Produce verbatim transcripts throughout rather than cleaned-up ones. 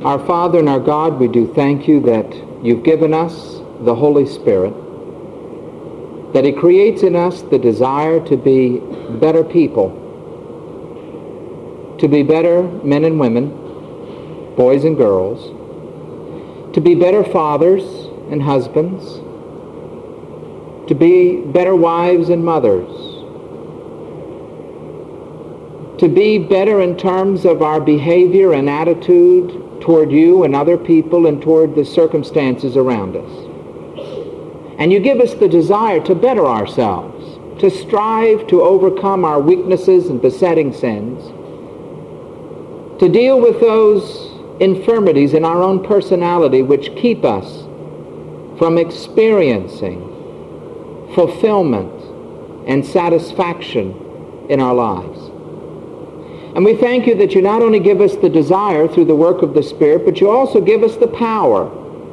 Our Father and our God, we do thank you that you've given us the Holy Spirit, that He creates in us the desire to be better people, to be better men and women, boys and girls, to be better fathers and husbands, to be better wives and mothers, to be better in terms of our behavior and attitude toward you and other people and toward the circumstances around us. And you give us the desire to better ourselves, to strive to overcome our weaknesses and besetting sins, to deal with those infirmities in our own personality which keep us from experiencing fulfillment and satisfaction in our lives. And we thank you that you not only give us the desire through the work of the Spirit, but you also give us the power.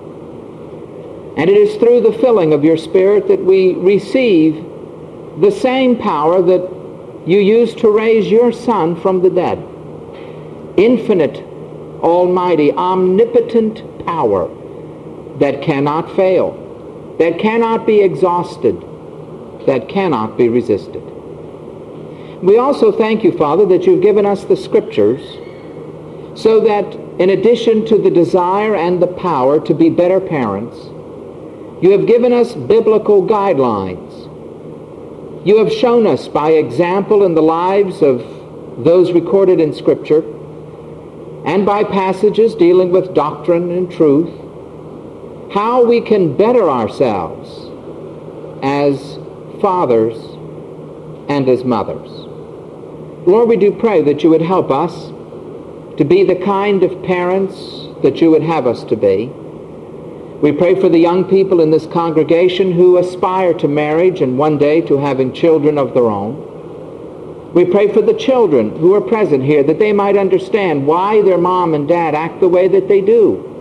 And it is through the filling of your Spirit that we receive the same power that you used to raise your Son from the dead. Infinite, almighty, omnipotent power that cannot fail, that cannot be exhausted, that cannot be resisted. We also thank you, Father, that you've given us the Scriptures so that in addition to the desire and the power to be better parents, you have given us biblical guidelines. You have shown us by example in the lives of those recorded in Scripture and by passages dealing with doctrine and truth how we can better ourselves as fathers and as mothers. Lord, we do pray that you would help us to be the kind of parents that you would have us to be. We pray for the young people in this congregation who aspire to marriage and one day to having children of their own. We pray for the children who are present here that they might understand why their mom and dad act the way that they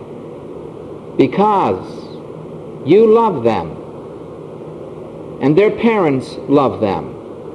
do. Because you love them and their parents love them.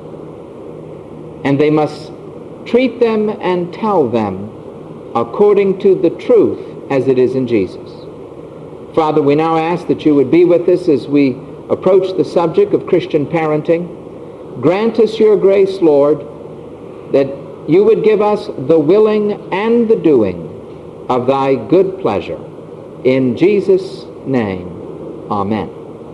And they must treat them and tell them according to the truth as it is in Jesus. Father, we now ask that you would be with us as we approach the subject of Christian parenting. Grant us your grace, Lord, that you would give us the willing and the doing of thy good pleasure. In Jesus' name, amen.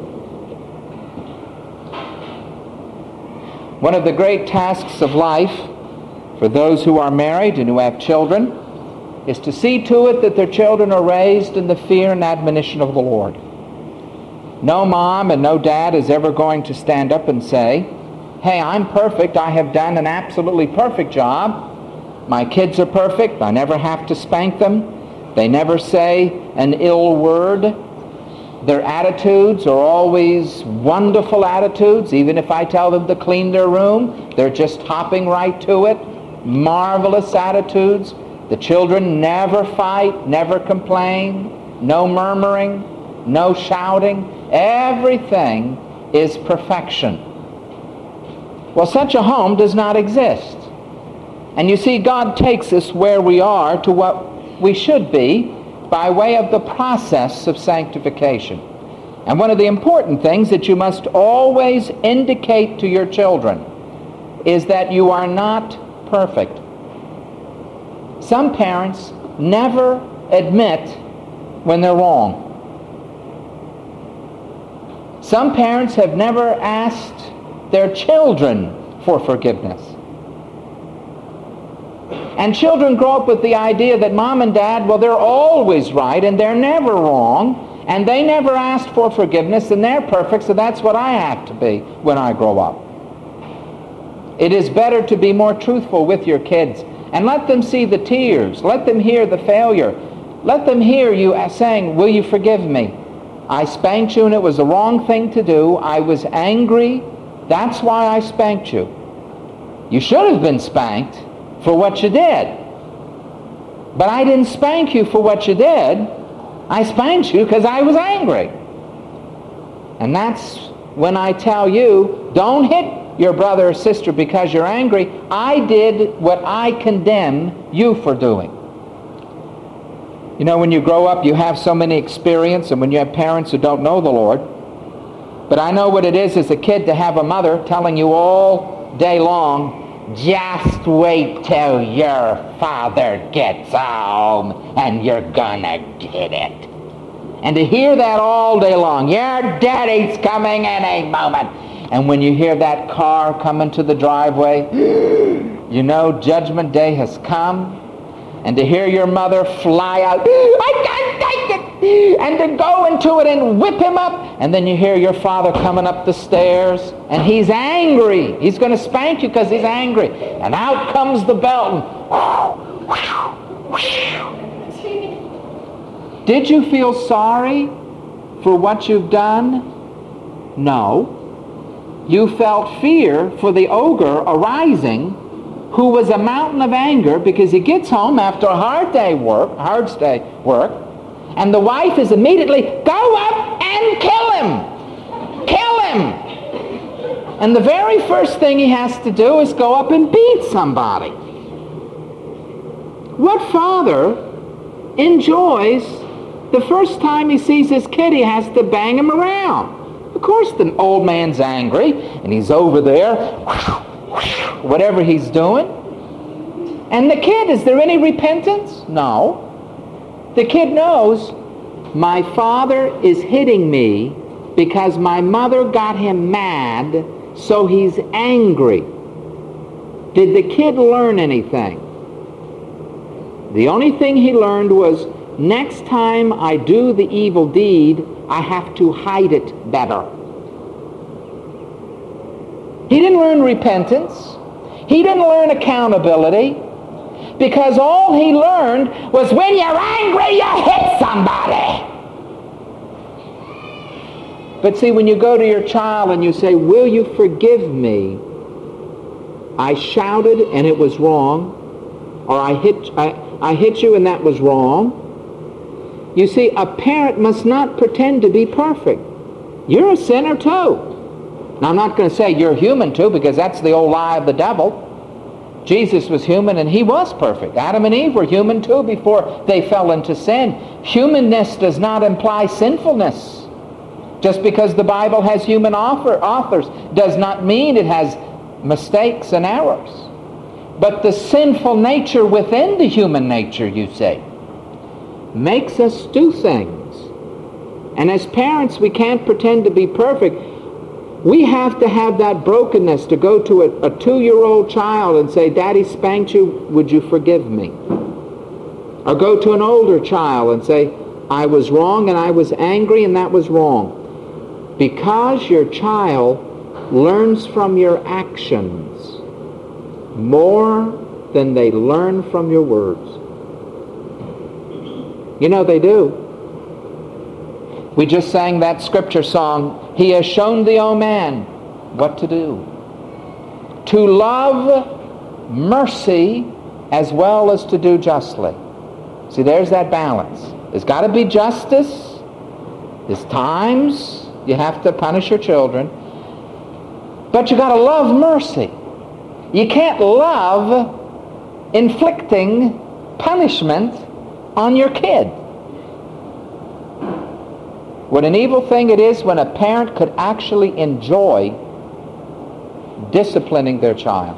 One of the great tasks of life for those who are married and who have children is to see to it that their children are raised in the fear and admonition of the Lord. No mom and no dad is ever going to stand up and say, hey, I'm perfect, I have done an absolutely perfect job, my kids are perfect, I never have to spank them, they never say an ill word. Their attitudes are always wonderful attitudes. Even if I tell them to clean their room, they're just hopping right to it. Marvelous attitudes. The children never fight, never complain, no murmuring, no shouting. Everything is perfection. Well, such a home does not exist. And you see, God takes us where we are to what we should be by way of the process of sanctification. And one of the important things that you must always indicate to your children is that you are not perfect. Some parents never admit when they're wrong. Some parents have never asked their children for forgiveness. And children grow up with the idea that mom and dad, well, they're always right and they're never wrong, and they never asked for forgiveness and they're perfect, so that's what I have to be when I grow up. It is better to be more truthful with your kids and let them see the tears, let them hear the failure, let them hear you saying, will you forgive me? I spanked you and it was the wrong thing to do. I was angry. That's why I spanked you. You should have been spanked for what you did. But I didn't spank you for what you did. I spanked you because I was angry. And that's when I tell you, don't hit your brother or sister because you're angry. I did what I condemn you for doing. You know, when you grow up, you have so many experience, and when you have parents who don't know the Lord. But I know what it is as a kid to have a mother telling you all day long, just wait till your father gets home and you're gonna get it. And to hear that all day long, your daddy's coming in a moment. And when you hear that car coming to the driveway, you know Judgment Day has come. And to hear your mother fly out, I can't take it, and to go into it and whip him up. And then you hear your father coming up the stairs, and he's angry. He's going to spank you because he's angry. And out comes the belt. And did you feel sorry for what you've done? No. You felt fear for the ogre arising, who was a mountain of anger because he gets home after a hard day work, hard day work, and the wife is immediately, go up and kill him! Kill him! And the very first thing he has to do is go up and beat somebody. What father enjoys the first time he sees his kid, he has to bang him around? Of course the old man's angry, and he's over there, whatever he's doing. And the kid, is there any repentance? No. The kid knows, my father is hitting me because my mother got him mad, so he's angry. Did the kid learn anything? The only thing he learned was, next time I do the evil deed, I have to hide it better. He didn't learn repentance. He didn't learn accountability, because all he learned was when you're angry, you hit somebody. But see, when you go to your child and you say, will you forgive me? I shouted and it was wrong, or I hit, I, I hit you and that was wrong. You see, a parent must not pretend to be perfect. You're a sinner too. Now, I'm not going to say you're human too, because that's the old lie of the devil. Jesus was human and he was perfect. Adam and Eve were human too before they fell into sin. Humanness does not imply sinfulness. Just because the Bible has human author, authors does not mean it has mistakes and errors. But the sinful nature within the human nature, you say, makes us do things. And as parents, we can't pretend to be perfect. We have to have that brokenness to go to a, a two-year-old child and say, Daddy spanked you, would you forgive me? Or go to an older child and say, I was wrong and I was angry and that was wrong. Because your child learns from your actions more than they learn from your words. You know they do. We just sang that scripture song, He has shown thee, O man, what to do. To love mercy as well as to do justly. See, there's that balance. There's got to be justice. There's times you have to punish your children. But you got to love mercy. You can't love inflicting punishment on your kid. What an evil thing it is when a parent could actually enjoy disciplining their child.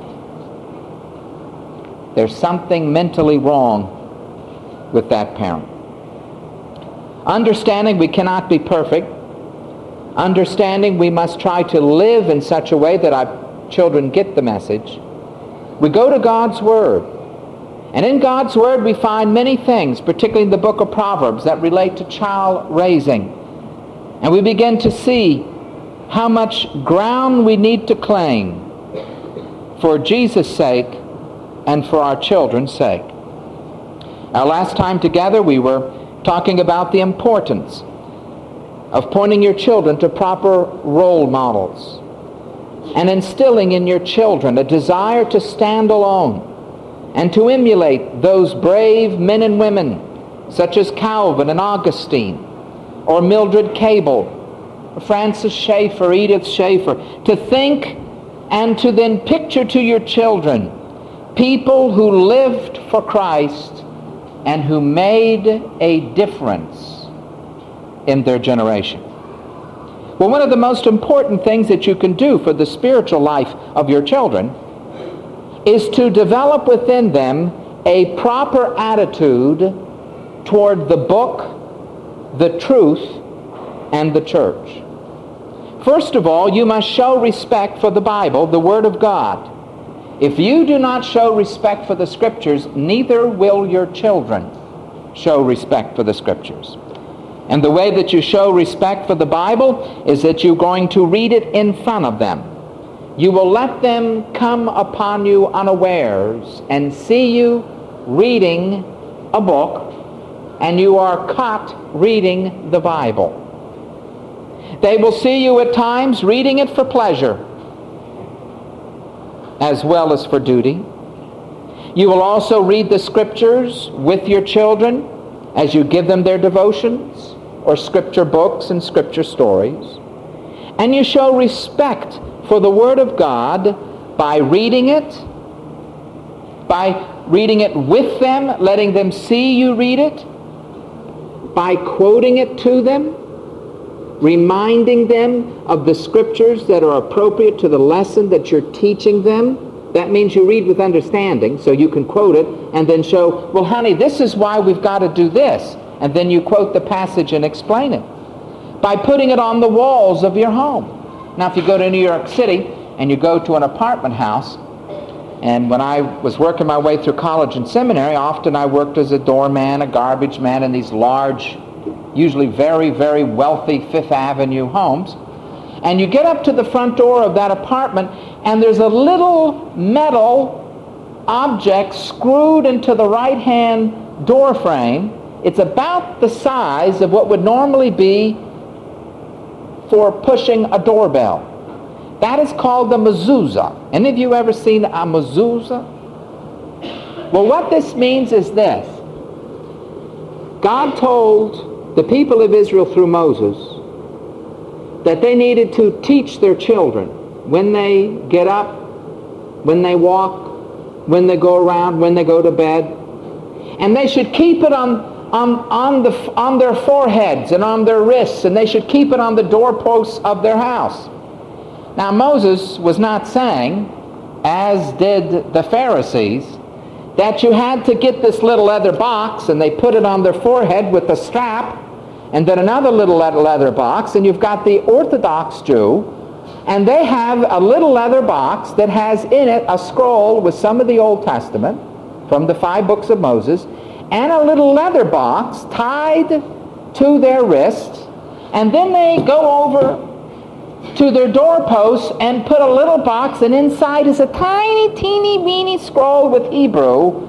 There's something mentally wrong with that parent. Understanding we cannot be perfect. Understanding we must try to live in such a way that our children get the message. We go to God's Word. And in God's Word we find many things, particularly in the book of Proverbs, that relate to child raising. And we begin to see how much ground we need to claim for Jesus' sake and for our children's sake. Our last time together we were talking about the importance of pointing your children to proper role models and instilling in your children a desire to stand alone and to emulate those brave men and women such as Calvin and Augustine, or Mildred Cable, Francis Schaeffer, Edith Schaeffer, to think and to then picture to your children people who lived for Christ and who made a difference in their generation. Well, one of the most important things that you can do for the spiritual life of your children is to develop within them a proper attitude toward the book, the truth, and the church. First of all, you must show respect for the Bible, the Word of God. If you do not show respect for the Scriptures, neither will your children show respect for the Scriptures. And the way that you show respect for the Bible is that you're going to read it in front of them. You will let them come upon you unawares and see you reading a book, and you are caught reading the Bible. They will see you at times reading it for pleasure as well as for duty. You will also read the Scriptures with your children as you give them their devotions or Scripture books and Scripture stories. And you show respect for the Word of God by reading it, by reading it with them, letting them see you read it, by quoting it to them, reminding them of the Scriptures that are appropriate to the lesson that you're teaching them. That means you read with understanding, so you can quote it and then show, well, honey, this is why we've got to do this. And then you quote the passage and explain it. By putting it on the walls of your home. Now, if you go to New York City and you go to an apartment house, and when I was working my way through college and seminary, often I worked as a doorman, a garbage man in these large, usually very, very wealthy Fifth Avenue homes. And you get up to the front door of that apartment, and there's a little metal object screwed into the right-hand door frame. It's about the size of what would normally be for pushing a doorbell. That is called the mezuzah. Any of you ever seen a mezuzah? Well, what this means is this. God told the people of Israel through Moses that they needed to teach their children when they get up, when they walk, when they go around, when they go to bed. And they should keep it on On, on, the, on their foreheads and on their wrists, and they should keep it on the doorposts of their house. Now, Moses was not saying, as did the Pharisees, that you had to get this little leather box and they put it on their forehead with a strap, and then another little leather box, and you've got the Orthodox Jew, and they have a little leather box that has in it a scroll with some of the Old Testament from the five books of Moses, and a little leather box tied to their wrist, and then they go over to their doorposts and put a little box, and inside is a tiny, teeny, weeny scroll with Hebrew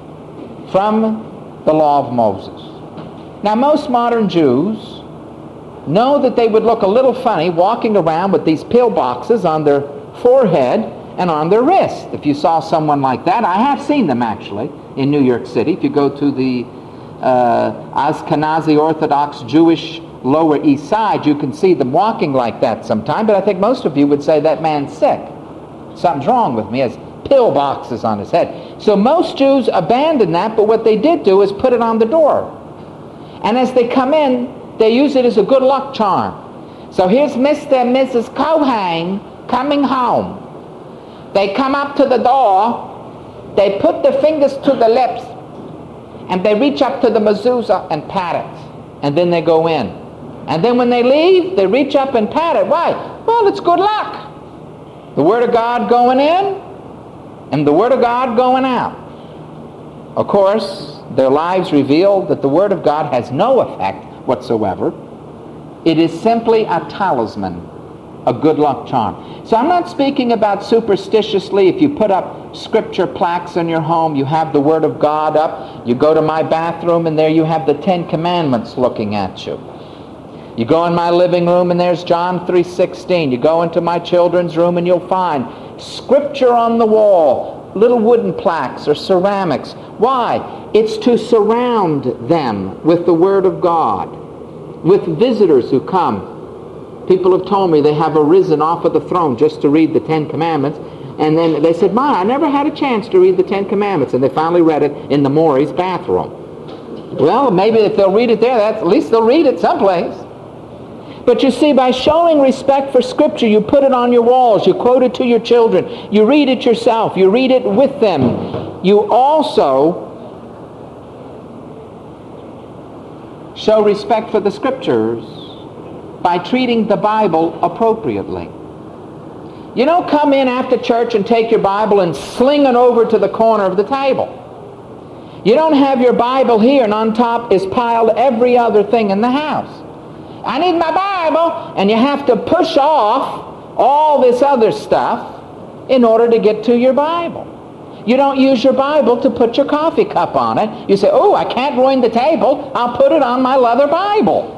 from the law of Moses. Now, most modern Jews know that they would look a little funny walking around with these pillboxes on their forehead and on their wrist. If you saw someone like that, I have seen them actually in New York City. If you go to the uh, Ashkenazi Orthodox Jewish Lower East Side, you can see them walking like that sometime, but I think most of you would say that man's sick. Something's wrong with me. He has pill boxes on his head. So most Jews abandoned that, but what they did do is put it on the door. And as they come in, they use it as a good luck charm. So here's Mister and Missus Cohen coming home. They come up to the door, they put their fingers to the lips, and they reach up to the mezuzah and pat it. And then they go in. And then when they leave, they reach up and pat it. Why? Well, it's good luck. The Word of God going in and the Word of God going out. Of course, their lives reveal that the Word of God has no effect whatsoever. It is simply a talisman, a good luck charm. So I'm not speaking about superstitiously. If you put up scripture plaques in your home, you have the Word of God up. You go to my bathroom and there you have the Ten Commandments looking at you. You go in my living room and there's John three sixteen. You go into my children's room and you'll find scripture on the wall, little wooden plaques or ceramics. Why? It's to surround them with the Word of God, with visitors who come. People have told me they have arisen off of the throne just to read the Ten Commandments. And then they said, Ma, I never had a chance to read the Ten Commandments. And they finally read it in the Maury's bathroom. Well, maybe if they'll read it there, that's, at least they'll read it someplace. But you see, by showing respect for Scripture, you put it on your walls, you quote it to your children, you read it yourself, you read it with them. You also show respect for the Scriptures by treating the Bible appropriately. You don't come in after church and take your Bible and sling it over to the corner of the table. You don't have your Bible here and on top is piled every other thing in the house. I need my Bible, and you have to push off all this other stuff in order to get to your Bible. You don't use your Bible to put your coffee cup on it. You say, oh, I can't ruin the table. I'll put it on my leather Bible.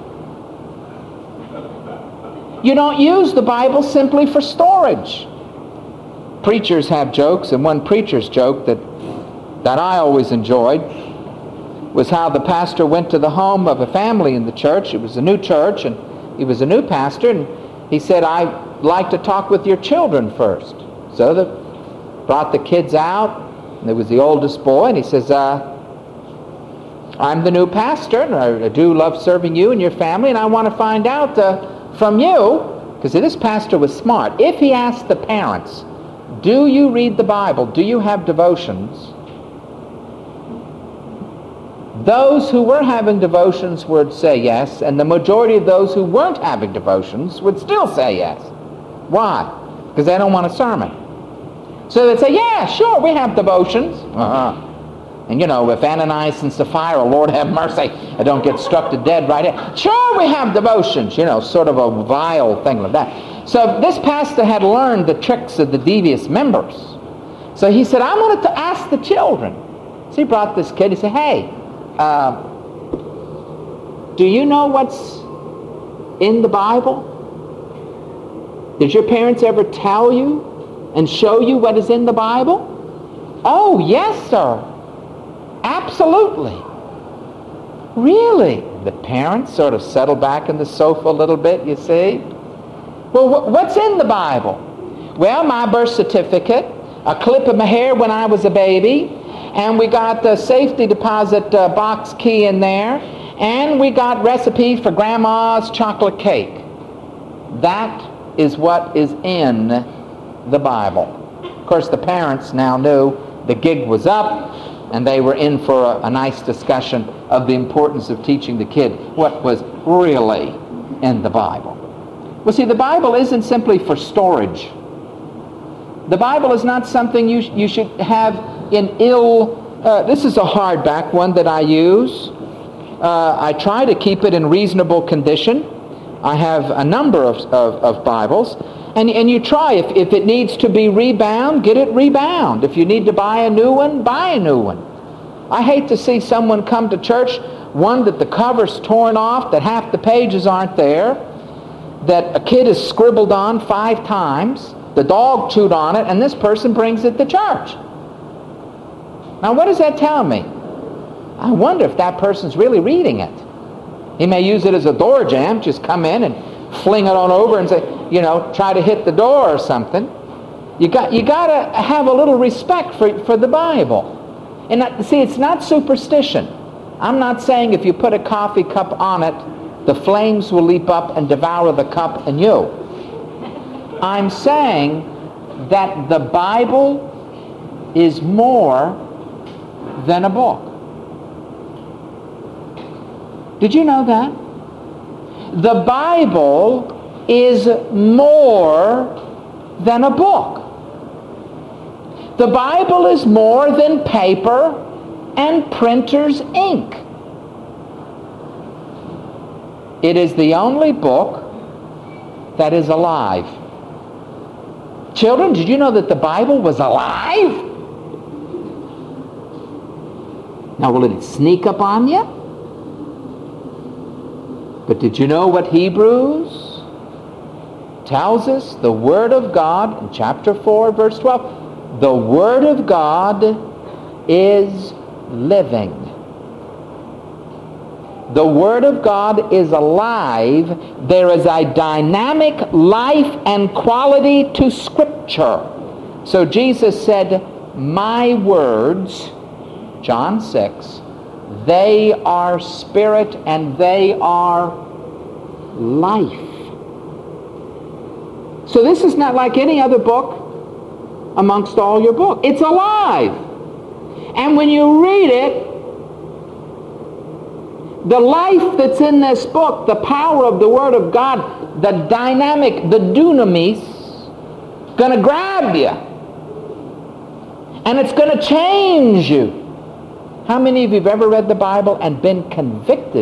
You don't use the Bible simply for storage. Preachers have jokes, and one preacher's joke that, that I always enjoyed was how the pastor went to the home of a family in the church. It was a new church, and he was a new pastor, and he said, I'd like to talk with your children first. So they brought the kids out, and there was the oldest boy, and he says, uh, I'm the new pastor, and I, I do love serving you and your family, and I want to find out uh, from you, because this pastor was smart. If he asked the parents, do you read the Bible? Do you have devotions? Those who were having devotions would say yes, and the majority of those who weren't having devotions would still say yes. Why? Because they don't want a sermon. So they'd say, yeah, sure, we have devotions. Uh-huh. And you know, if Ananias and Sapphira, Lord have mercy, I don't get struck to dead right here. Sure, we have devotions. You know, sort of a vile thing like that. So this pastor had learned the tricks of the devious members. So he said, I wanted to ask the children. So he brought this kid. He said, hey, Uh, do you know what's in the Bible? Did your parents ever tell you and show you what is in the Bible? Oh, yes, sir. Absolutely. Really? The parents sort of settle back in the sofa a little bit, you see. Well, wh- what's in the Bible? Well, my birth certificate, a clip of my hair when I was a baby, and we got the safety deposit uh, box key in there, and we got recipes for Grandma's chocolate cake. That is what is in the Bible. Of course, the parents now knew the gig was up, and they were in for a, a nice discussion of the importance of teaching the kid what was really in the Bible. Well, see, the Bible isn't simply for storage. The Bible is not something you, sh- you should have in ill... Uh, this is a hardback one that I use. Uh, I try to keep it in reasonable condition. I have a number of, of, of Bibles. And, and you try, if, if it needs to be rebound, get it rebound. If you need to buy a new one, buy a new one. I hate to see someone come to church, one that the cover's torn off, that half the pages aren't there, that a kid has scribbled on five times, the dog chewed on it, and this person brings it to church. Now, what does that tell me? I wonder if that person's really reading it. He may use it as a door jamb, just come in and fling it on over and say, you know, try to hit the door or something. You got you got to have a little respect for, for the Bible. And that, see, it's not superstition. I'm not saying if you put a coffee cup on it, the flames will leap up and devour the cup and you. I'm saying that the Bible is more than a book. Did you know that? The Bible is more than a book. The Bible is more than paper and printer's ink. It is the only book that is alive. Children, did you know that the Bible was alive? Now, will it sneak up on you? But did you know what Hebrews tells us? The Word of God, in chapter four, verse twelve, the Word of God is living. The Word of God is alive. There is a dynamic life and quality to Scripture. So Jesus said, my words, John six, They are spirit and they are life. So this is not like any other book amongst all your books. It's alive. And when you read it, the life that's in this book, the power of the Word of God, the dynamic, the dunamis, going to grab you. And it's going to change you. How many of you have ever read the Bible and been convicted,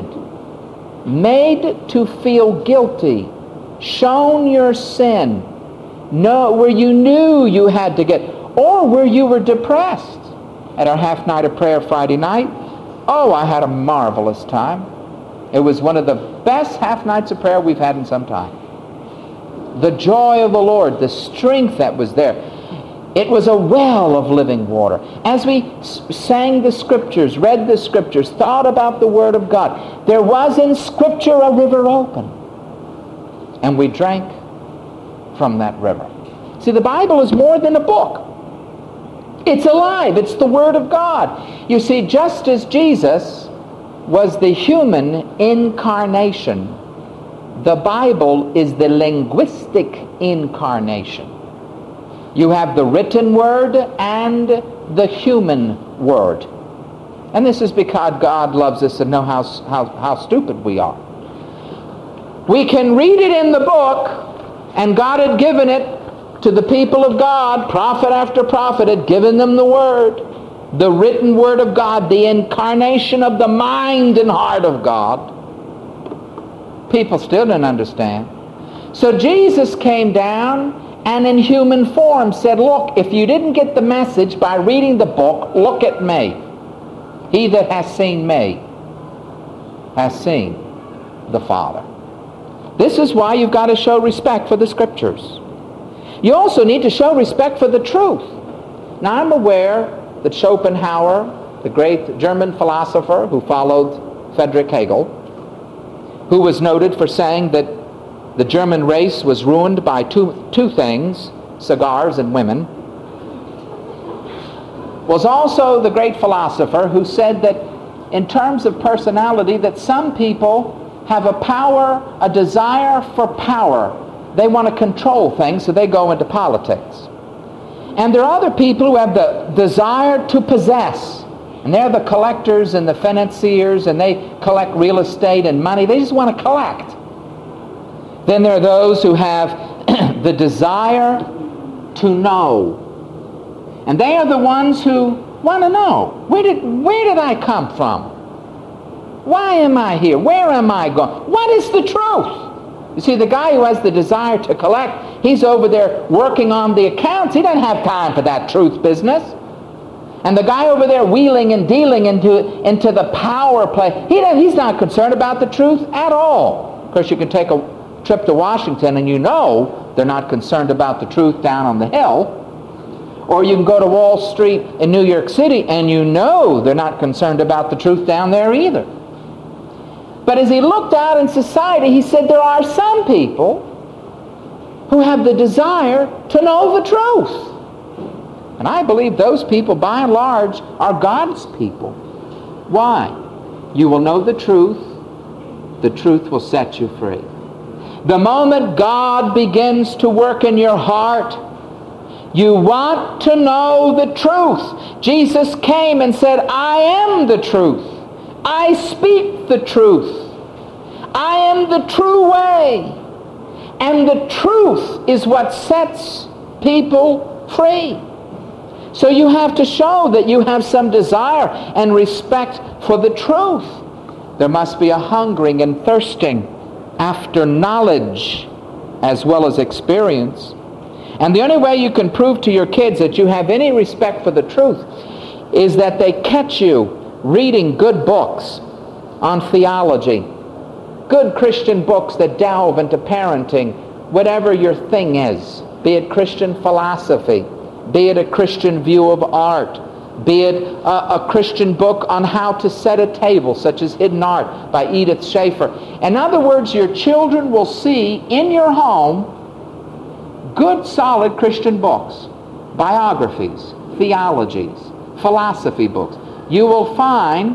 made to feel guilty, shown your sin, know, where you knew you had to get, or where you were depressed? At our half night of prayer Friday night, oh, I had a marvelous time. It was one of the best half nights of prayer we've had in some time. The joy of the Lord, the strength that was there. It was a well of living water. As we sang the Scriptures, read the Scriptures, thought about the Word of God, there was in Scripture a river open. And we drank from that river. See, the Bible is more than a book. It's alive. It's the Word of God. You see, just as Jesus was the human incarnation, the Bible is the linguistic incarnation. You have the written Word and the human Word. And this is because God loves us and knows how, how, how stupid we are. We can read it in the book, and God had given it to the people of God. Prophet after prophet had given them the Word, the written Word of God, the incarnation of the mind and heart of God. People still didn't understand. So Jesus came down and in human form said, look, if you didn't get the message by reading the book, look at me. He that has seen me has seen the Father. This is why you've got to show respect for the Scriptures. You also need to show respect for the truth. Now, I'm aware that Schopenhauer, the great German philosopher who followed Friedrich Hegel, who was noted for saying that the German race was ruined by two, two things, cigars and women, was also the great philosopher who said that in terms of personality, that some people have a power, a desire for power. They want to control things, so they go into politics. And there are other people who have the desire to possess. And they're the collectors and the financiers, and they collect real estate and money. They just want to collect. Then there are those who have the desire to know. And they are the ones who want to know. Where did, where did I come from? Why am I here? Where am I going? What is the truth? You see, the guy who has the desire to collect, he's over there working on the accounts. He doesn't have time for that truth business. And the guy over there wheeling and dealing into, into the power play, he he's not concerned about the truth at all. Of course, you can take a trip to Washington and you know they're not concerned about the truth down on the hill. Or you can go to Wall Street in New York City and you know they're not concerned about the truth down there either. But as he looked out in society, he said there are some people who have the desire to know the truth. And I believe those people, by and large, are God's people. Why? You will know the truth. The truth will set you free. The moment God begins to work in your heart, you want to know the truth. Jesus came and said, I am the truth. I speak the truth. I am the true way. And the truth is what sets people free. So you have to show that you have some desire and respect for the truth. There must be a hungering and thirsting after knowledge as well as experience. And the only way you can prove to your kids that you have any respect for the truth is that they catch you reading good books on theology, good Christian books that delve into parenting, whatever your thing is, be it Christian philosophy, be it a Christian view of art, be it a, a Christian book on how to set a table, such as Hidden Art by Edith Schaefer. In other words, your children will see in your home good, solid Christian books, biographies, theologies, philosophy books. You will find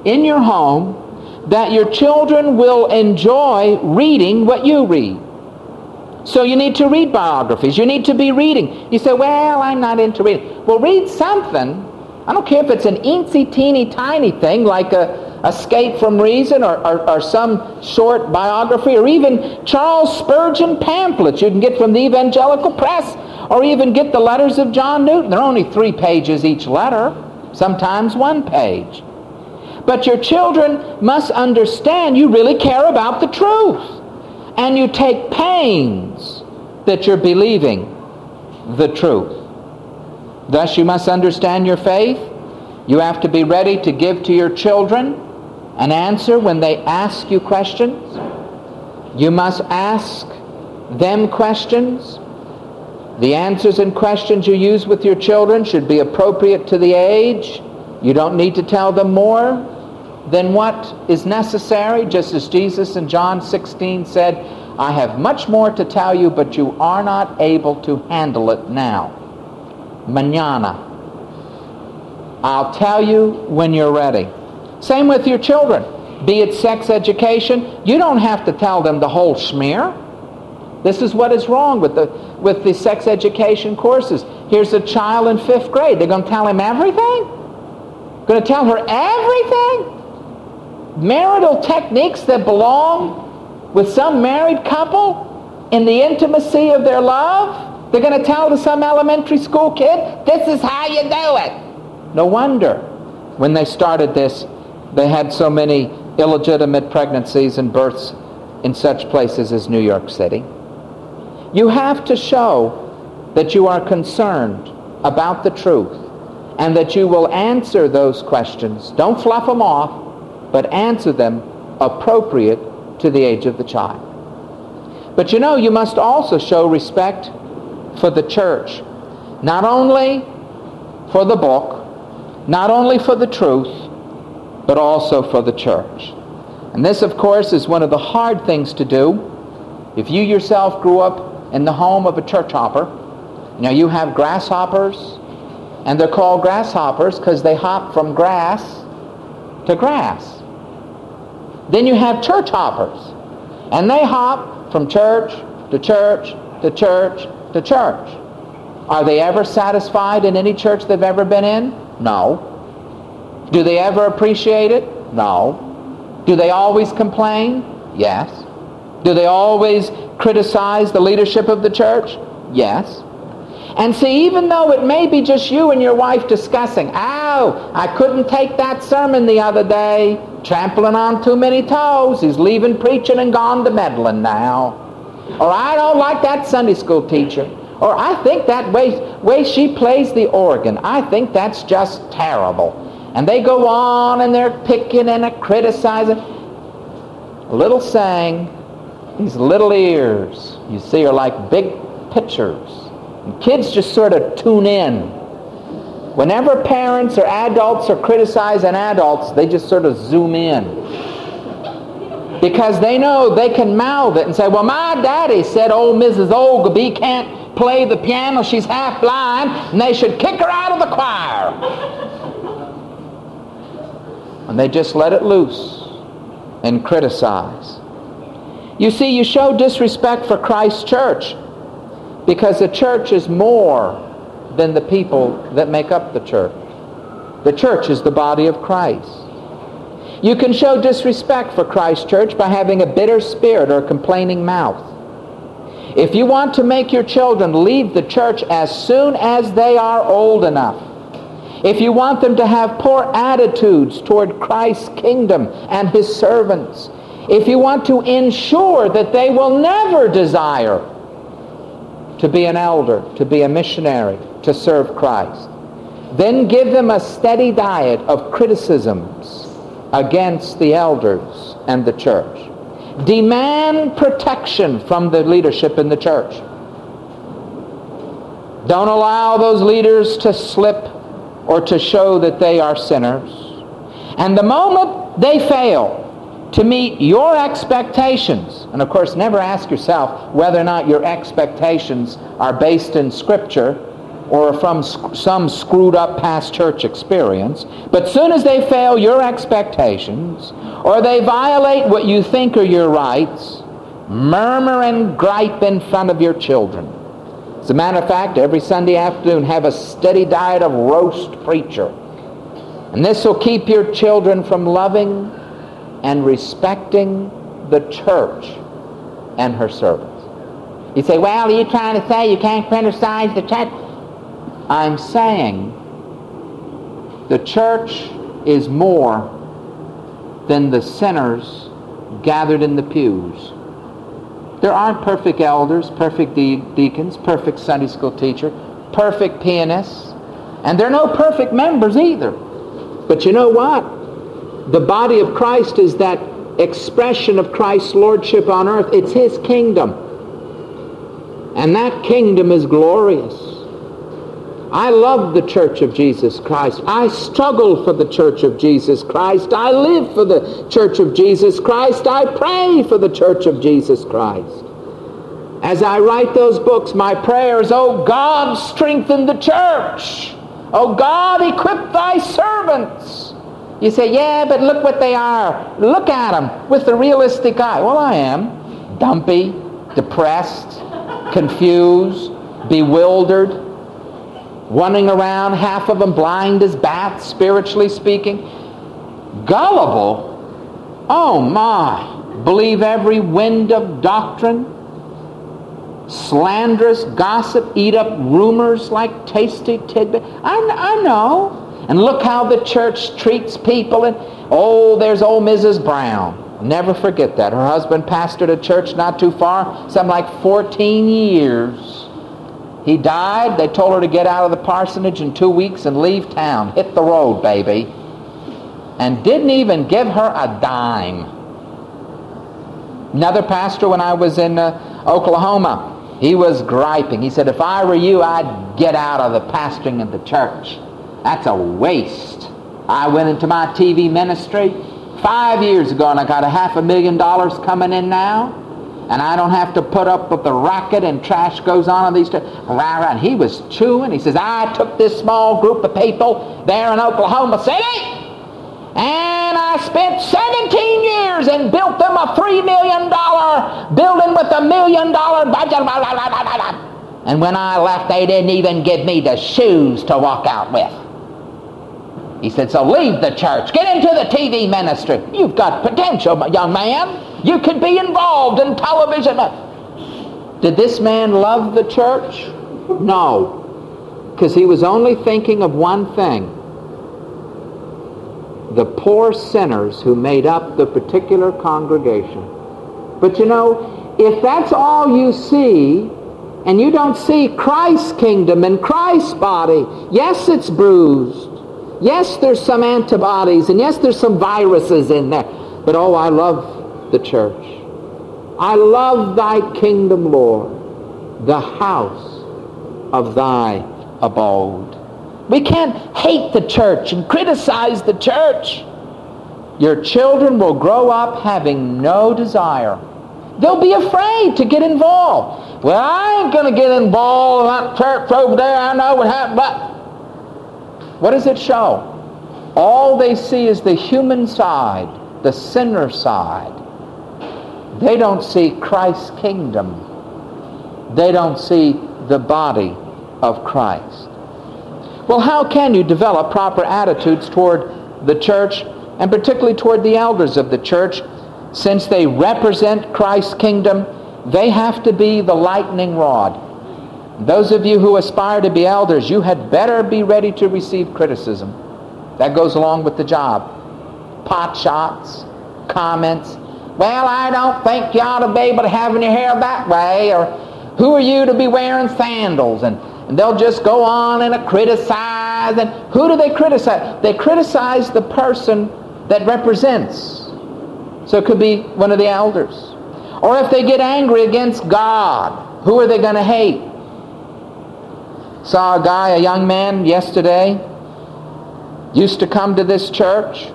in your home that your children will enjoy reading what you read. So you need to read biographies. You need to be reading. You say, well, I'm not into reading. Well, read something. I don't care if it's an eensy, teeny, tiny thing like a Escape from Reason or, or, or some short biography, or even Charles Spurgeon pamphlets you can get from the Evangelical Press, or even get the letters of John Newton. They're only three pages each letter, sometimes one page. But your children must understand you really care about the truth, and you take pains that you're believing the truth. Thus you must understand your faith. You have to be ready to give to your children an answer when they ask you questions. You must ask them questions. The answers and questions you use with your children should be appropriate to the age. You don't need to tell them more than what is necessary, just as Jesus in John sixteen said, I have much more to tell you, but you are not able to handle it now. Mañana. I'll tell you when you're ready. Same with your children. Be it sex education, you don't have to tell them the whole schmear. This is what is wrong with the with the sex education courses. Here's a child in fifth grade. They're going to tell him everything? Going to tell her everything? Marital techniques that belong with some married couple in the intimacy of their love? They're going to tell to some elementary school kid, this is how you do it. No wonder when they started this, they had so many illegitimate pregnancies and births in such places as New York City. You have to show that you are concerned about the truth and that you will answer those questions. Don't fluff them off, but answer them appropriate to the age of the child. But you know, you must also show respect for the church, not only for the book, not only for the truth, but also for the church. And this, of course, is one of the hard things to do. If you yourself grew up in the home of a church hopper, you know, you have grasshoppers, and they're called grasshoppers because they hop from grass to grass. Then you have church hoppers, and they hop from church to church to church to church. Are they ever satisfied in any church they've ever been in? No. Do they ever appreciate it? No. Do they always complain? Yes. Do they always criticize the leadership of the church? Yes. And see, even though it may be just you and your wife discussing, ow, I couldn't take that sermon the other day, trampling on too many toes, he's leaving preaching and gone to meddling now. Or I don't like that Sunday school teacher. Or I think that way, way she plays the organ, I think that's just terrible. And they go on and they're picking and they're criticizing. A little saying, these little ears, you see, are like big pictures. And kids just sort of tune in. Whenever parents or adults are criticizing adults, they just sort of zoom in. Because they know they can mouth it and say, well, my daddy said old Missus Ogilvy can't play the piano, she's half blind, and they should kick her out of the choir. And they just let it loose and criticize. You see, you show disrespect for Christ's church because the church is more than the people that make up the church. The church is the body of Christ. You can show disrespect for Christ's church by having a bitter spirit or a complaining mouth. If you want to make your children leave the church as soon as they are old enough, if you want them to have poor attitudes toward Christ's kingdom and His servants, if you want to ensure that they will never desire to be an elder, to be a missionary, to serve Christ, then give them a steady diet of criticisms against the elders and the church. Demand protection from the leadership in the church. Don't allow those leaders to slip or to show that they are sinners. And the moment they fail to meet your expectations, and of course never ask yourself whether or not your expectations are based in Scripture, or from sc- some screwed up past church experience. But soon as they fail your expectations, or they violate what you think are your rights, murmur and gripe in front of your children. As a matter of fact, every Sunday afternoon have a steady diet of roast preacher. And this will keep your children from loving and respecting the church and her servants. You say, well, are you trying to say you can't criticize the church? I'm saying the church is more than the sinners gathered in the pews. There aren't perfect elders, perfect de- deacons, perfect Sunday school teachers, perfect pianists, and there are no perfect members either. But you know what? The body of Christ is that expression of Christ's lordship on earth. It's His kingdom. And that kingdom is glorious. I love the Church of Jesus Christ. I struggle for the Church of Jesus Christ. I live for the Church of Jesus Christ. I pray for the Church of Jesus Christ. As I write those books, my prayer is, oh God, strengthen the church. Oh God, equip thy servants. You say, yeah, but look what they are. Look at them with the realistic eye. Well, I am dumpy, depressed, confused, bewildered, running around, half of them blind as bats, spiritually speaking. Gullible? Oh my. Believe every wind of doctrine. Slanderous gossip, eat up rumors like tasty tidbit. I, I know. And look how the church treats people. And oh, there's old Missus Brown. Never forget that. Her husband pastored a church not too far, something like fourteen years. He died. They told her to get out of the parsonage in two weeks and leave town. Hit the road, baby. And didn't even give her a dime. Another pastor, when I was in uh, Oklahoma, he was griping. He said, if I were you, I'd get out of the pastoring of the church. That's a waste. I went into my T V ministry five years ago, and I got a half a million dollars coming in now, and I don't have to put up with the racket and trash goes on in these. T- and he was chewing. He says, I took this small group of people there in Oklahoma City, and I spent seventeen years and built them a three million dollars building with a million dollar budget. And when I left, they didn't even give me the shoes to walk out with. He said, so leave the church. Get into the T V ministry. You've got potential, young man. You could be involved in television. Did this man love the church? No. Because he was only thinking of one thing. The poor sinners who made up the particular congregation. But you know, if that's all you see, and you don't see Christ's kingdom and Christ's body, yes, it's bruised. Yes, there's some antibodies, and yes, there's some viruses in there. But oh, I love the church. I love thy kingdom, Lord, the house of thy abode. We can't hate the church and criticize the church. Your children will grow up having no desire. They'll be afraid to get involved. Well, I ain't going to get involved in that church over there. I know what happened. But what does it show? All they see is the human side, the sinner side. They don't see Christ's kingdom. They don't see the body of Christ. Well, how can you develop proper attitudes toward the church, and particularly toward the elders of the church? Since they represent Christ's kingdom, they have to be the lightning rod. Those of you who aspire to be elders, you had better be ready to receive criticism. That goes along with the job. Pot shots, comments. Well, I don't think you ought to be able to have your hair that way, or who are you to be wearing sandals? And, and they'll just go on and criticize. And who do they criticize? They criticize the person that represents. So it could be one of the elders. Or if they get angry against God, who are they going to hate? Saw a guy, a young man yesterday, used to come to this church,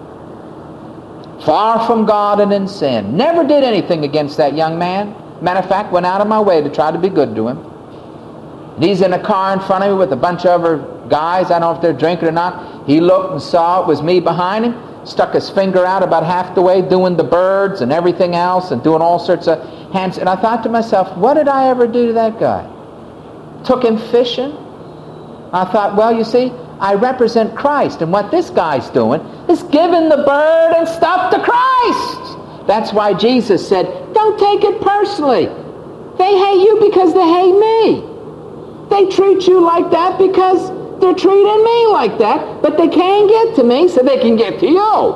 far from God and in sin. Never did anything against that young man. Matter of fact, went out of my way to try to be good to him. And he's in a car in front of me with a bunch of other guys. I don't know if they're drinking or not. He looked and saw it was me behind him, stuck his finger out about half the way, doing the birds and everything else, and doing all sorts of hands. And I thought to myself, what did I ever do to that guy? Took him fishing? I thought, well, you see, I represent Christ, and what this guy's doing is giving the bird and stuff to Christ. That's why Jesus said, don't take it personally. They hate you because they hate me. They treat you like that because they're treating me like that, but they can't get to me, so they can get to you.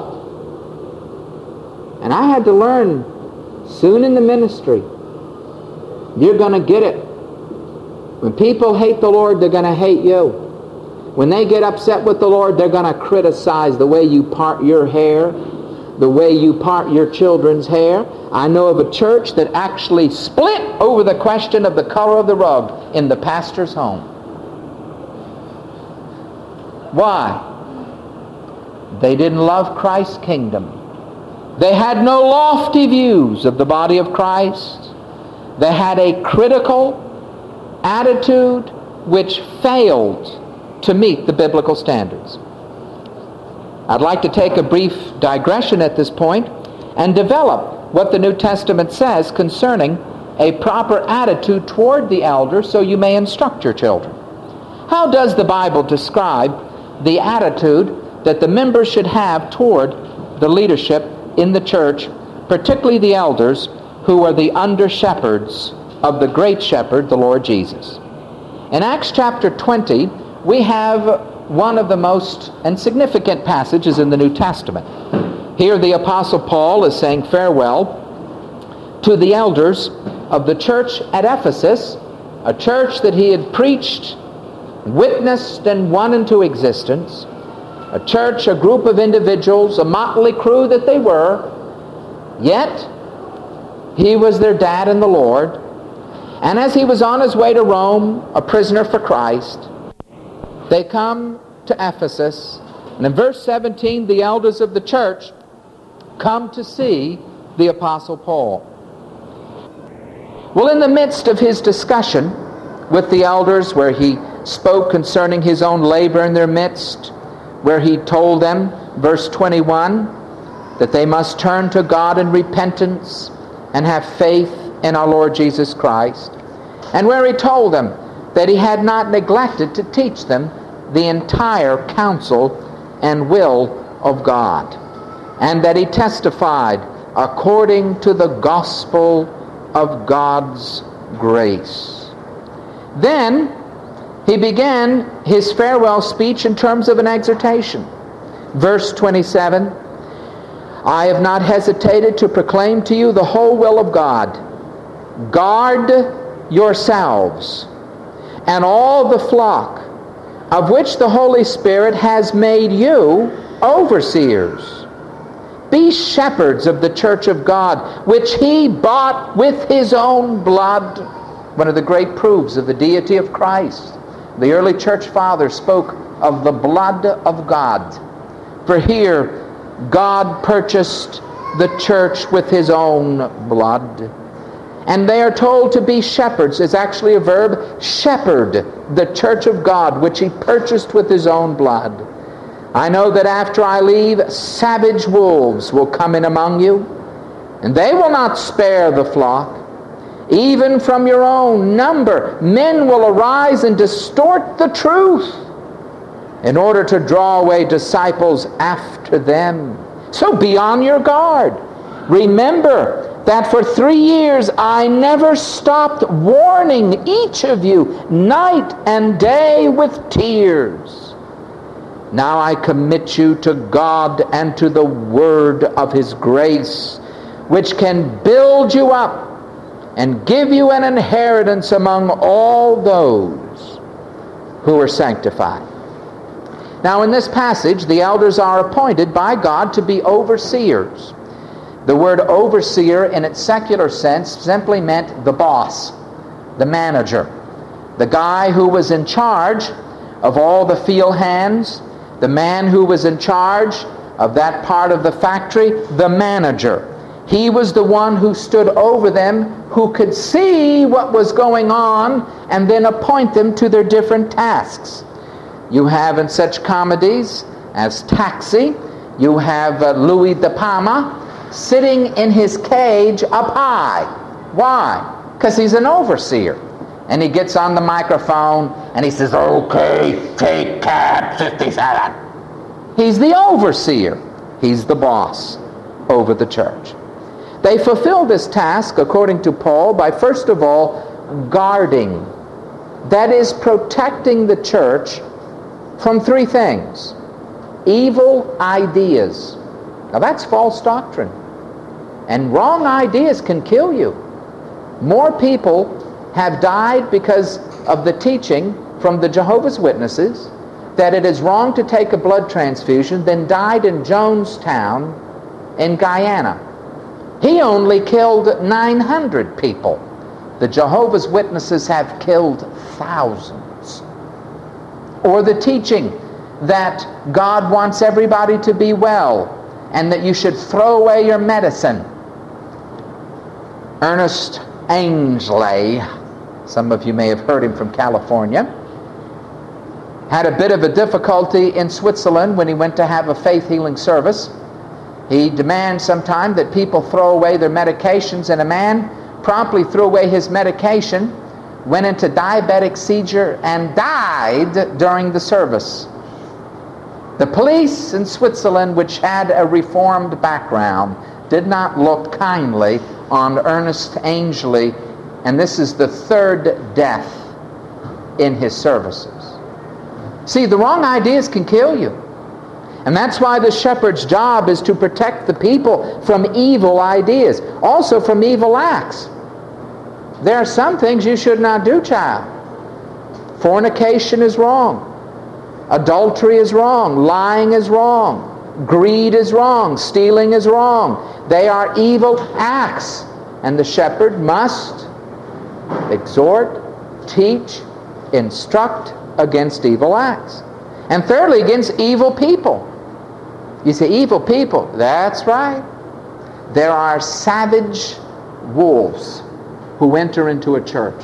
And I had to learn soon in the ministry, you're going to get it. When people hate the Lord, they're going to hate you. When they get upset with the Lord, they're going to criticize the way you part your hair, the way you part your children's hair. I know of a church that actually split over the question of the color of the rug in the pastor's home. Why? They didn't love Christ's kingdom. They had no lofty views of the body of Christ. They had a critical attitude which failed to meet the biblical standards. I'd like to take a brief digression at this point and develop what the New Testament says concerning a proper attitude toward the elder so you may instruct your children. How does the Bible describe the attitude that the members should have toward the leadership in the church, particularly the elders who are the under-shepherds of the great shepherd, the Lord Jesus? In Acts chapter twenty, we have one of the most and significant passages in the New Testament. Here the Apostle Paul is saying farewell to the elders of the church at Ephesus, a church that he had preached, witnessed, and won into existence, a church, a group of individuals, a motley crew that they were, yet he was their dad in the Lord. And as he was on his way to Rome, a prisoner for Christ, they come to Ephesus, and in verse seventeen, the elders of the church come to see the Apostle Paul. Well, in the midst of his discussion with the elders, where he spoke concerning his own labor in their midst, where he told them, verse twenty-one, that they must turn to God in repentance and have faith in our Lord Jesus Christ, and where he told them that he had not neglected to teach them the entire counsel and will of God, and that he testified according to the gospel of God's grace. Then he began his farewell speech in terms of an exhortation. Verse twenty-seven, I have not hesitated to proclaim to you the whole will of God. Guard yourselves and all the flock of which the Holy Spirit has made you overseers. Be shepherds of the church of God, which he bought with his own blood. One of the great proofs of the deity of Christ. The early church fathers spoke of the blood of God. For here, God purchased the church with his own blood. And they are told to be shepherds. It's actually a verb, shepherd the church of God, which he purchased with his own blood. I know that after I leave, savage wolves will come in among you, and they will not spare the flock. Even from your own number, men will arise and distort the truth in order to draw away disciples after them. So be on your guard. Remember that for three years I never stopped warning each of you night and day with tears. Now I commit you to God and to the word of his grace, which can build you up and give you an inheritance among all those who are sanctified. Now in this passage, the elders are appointed by God to be overseers. The word overseer in its secular sense simply meant the boss, the manager, the guy who was in charge of all the field hands, the man who was in charge of that part of the factory, the manager. He was the one who stood over them, who could see what was going on and then appoint them to their different tasks. You have in such comedies as Taxi, you have uh, Louis De Palma sitting in his cage up high. Why? Because he's an overseer. And he gets on the microphone and he says, "Okay, take cab fifty-seven. He's the overseer. He's the boss over the church. They fulfill this task, according to Paul, by first of all guarding. That is, protecting the church from three things. Evil ideas. Now that's false doctrine. And wrong ideas can kill you. More people have died because of the teaching from the Jehovah's Witnesses that it is wrong to take a blood transfusion than died in Jonestown in Guyana. He only killed nine hundred people. The Jehovah's Witnesses have killed thousands. Or the teaching that God wants everybody to be well and that you should throw away your medicine. Ernest Ainsley, some of you may have heard him from California, had a bit of a difficulty in Switzerland when he went to have a faith healing service. He demands sometime that people throw away their medications, and a man promptly threw away his medication, went into diabetic seizure, and died during the service. The police in Switzerland, which had a reformed background, did not look kindly on Ernest Ainsley, and this is the third death in his services. See, the wrong ideas can kill you. And that's why the shepherd's job is to protect the people from evil ideas, also from evil acts. There are some things you should not do, child. Fornication is wrong. Adultery is wrong. Lying is wrong. Greed is wrong. Stealing is wrong. They are evil acts. And the shepherd must exhort, teach, instruct against evil acts. And thirdly, against evil people. You say, evil people. That's right. There are savage wolves who enter into a church.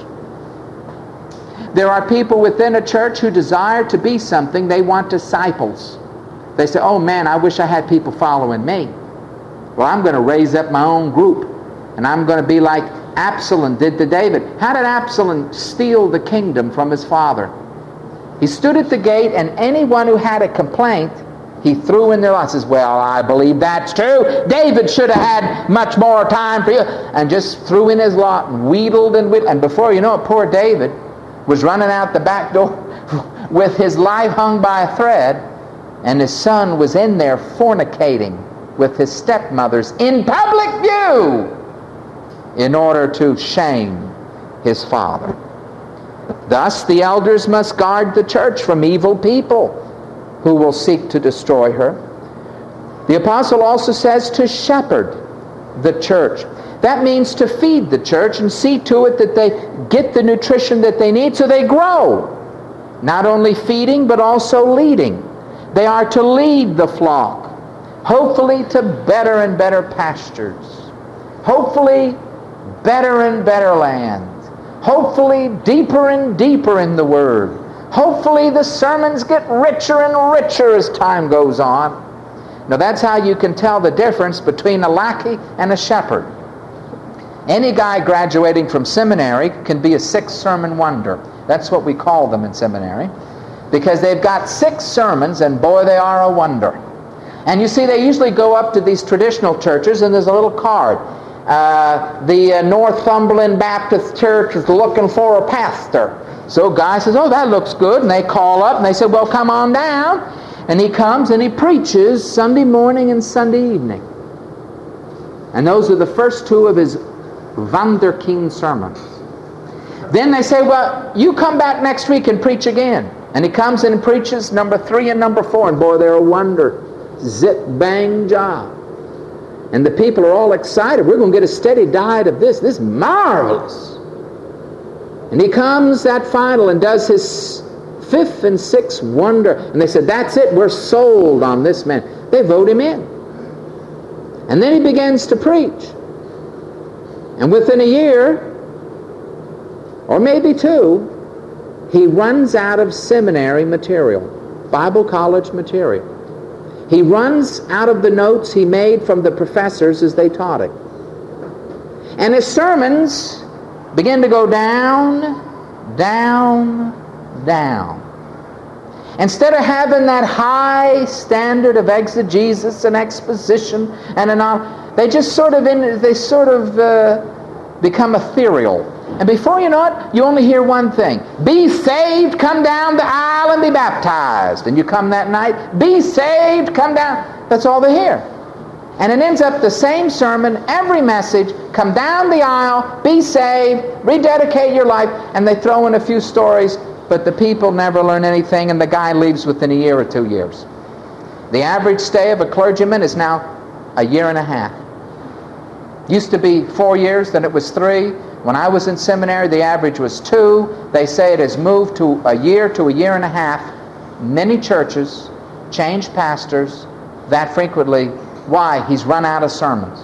There are people within a church who desire to be something. They want disciples. They say, oh man, I wish I had people following me. Well, I'm going to raise up my own group. And I'm going to be like Absalom did to David. How did Absalom steal the kingdom from his father? He stood at the gate, and anyone who had a complaint, he threw in their lot. Says, well, I believe that's true. David should have had much more time for you. And just threw in his lot and wheedled and wheedled. And before you know it, poor David was running out the back door with his life hung by a thread. And his son was in there fornicating with his stepmothers in public view in order to shame his father. Thus, the elders must guard the church from evil people who will seek to destroy her. The apostle also says to shepherd the church. That means to feed the church and see to it that they get the nutrition that they need so they grow. Not only feeding, but also leading. They are to lead the flock, hopefully to better and better pastures, hopefully better and better land, hopefully deeper and deeper in the Word. Hopefully the sermons get richer and richer as time goes on. Now that's how you can tell the difference between a lackey and a shepherd. Any guy graduating from seminary can be a six sermon wonder. That's what we call them in seminary. Because they've got six sermons, and boy, they are a wonder. And you see, they usually go up to these traditional churches, and there's a little card. Uh, the uh, Northumberland Baptist Church is looking for a pastor. So a guy says, oh, that looks good. And they call up and they say, well, come on down. And he comes and he preaches Sunday morning and Sunday evening. And those are the first two of his Wunderkind sermons. Then they say, well, you come back next week and preach again. And he comes in and preaches number three and number four. And boy, they're a wonder. Zip, bang, job. And the people are all excited. We're going to get a steady diet of this. This is marvelous. And he comes that final and does his fifth and sixth wonder. And they said, that's it. We're sold on this man. They vote him in. And then he begins to preach. And within a year, or maybe two, he runs out of seminary material, Bible college material. He runs out of the notes he made from the professors as they taught it. And his sermons begin to go down, down, down. Instead of having that high standard of exegesis and exposition and an, they just sort of in, they sort of uh, become ethereal. And before you know it, you only hear one thing: be saved, come down the aisle and be baptized. And you come that night, be saved, come down. That's all they hear. And it ends up the same sermon, every message: come down the aisle, be saved, rededicate your life, and they throw in a few stories, but the people never learn anything, and the guy leaves within a year or two years. The average stay of a clergyman is now a year and a half. Used to be four years, then it was three. When I was in seminary, the average was two. They say it has moved to a year to a year and a half. Many churches change pastors that frequently. Why? He's run out of sermons.